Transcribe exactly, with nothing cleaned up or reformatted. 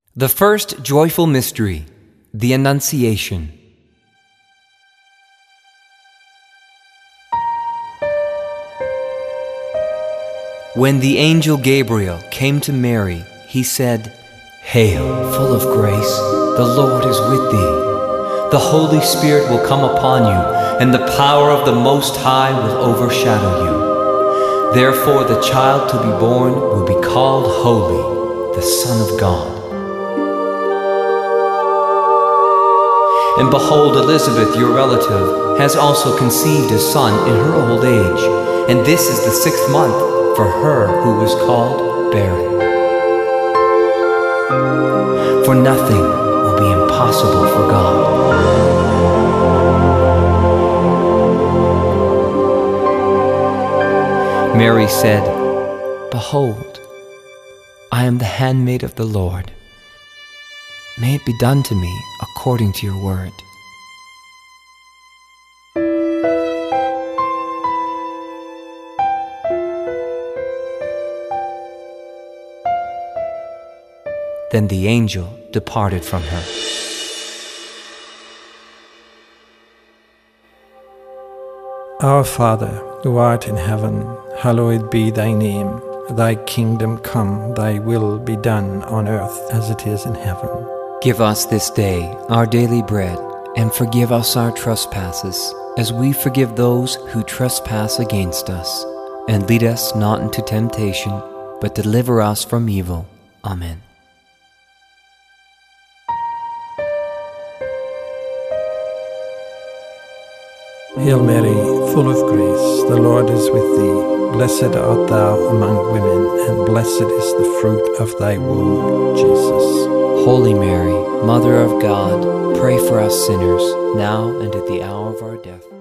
The first joyful mystery, the Annunciation. When the angel Gabriel came to Mary, he said, "Hail, full of grace, the Lord is with thee. The Holy Spirit will come upon you, and the power of the Most High will overshadow you. Therefore the child to be born will be called Holy, the Son of God. And behold, Elizabeth, your relative, has also conceived a son in her old age, and this is the sixth month for her who was called barren. For nothing will be impossible for God." Mary said, "Behold, I am the handmaid of the Lord. May it be done to me according to your word." Then the angel departed from her. Our Father, who art in heaven, hallowed be thy name. Thy kingdom come, thy will be done on earth as it is in heaven. Give us this day our daily bread, and forgive us our trespasses, as we forgive those who trespass against us. And lead us not into temptation, but deliver us from evil. Amen. Hail Mary, full of grace, the Lord is with thee. Blessed art thou among women, and blessed is the fruit of thy womb, Jesus. Holy Mary, Mother of God, pray for us sinners, now and at the hour of our death.